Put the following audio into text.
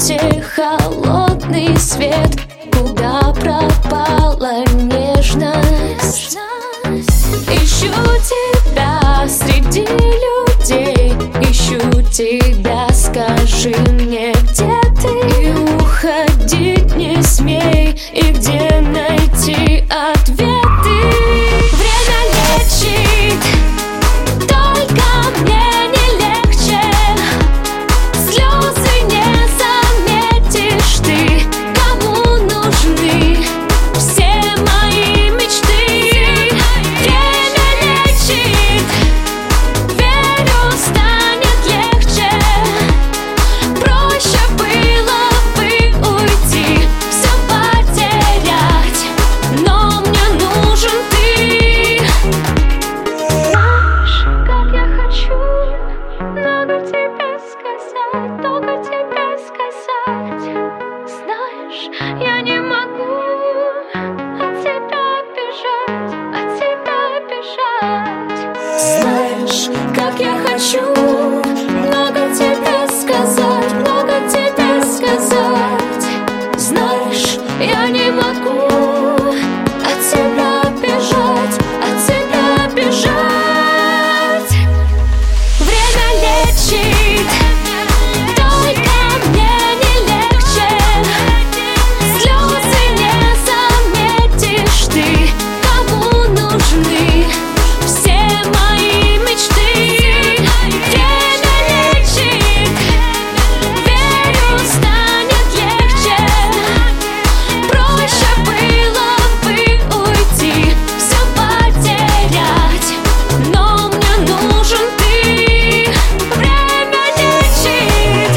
комнате холодный свет. Куда пропала нежность? Ищу тебя среди людей, ищу тебя, скажи мне, где ты? И уходить не смей, и где найти ответы? Время лечит, только мне не легче. Слезы не заметишь ты, кому нужны все мои мечты. Время лечит, верю, станет легче. Проще было бы уйти, все потерять, но мне нужен ты. Знаешь, как я хочу много тебе сказать, только тебе сказать. Знаешь, я не могу от тебя бежать, от тебя бежать. Знаешь, как я хочу много тебе сказать, много тебе сказать. Знаешь, я не могу от тебя бежать, от тебя бежать. Время лечит, только мне не легче. Слезы не заметишь ты, кому нужны все мои мечты. Время лечит, верю, станет легче. Проще было бы уйти, все потерять, но мне нужен ты. Время лечит.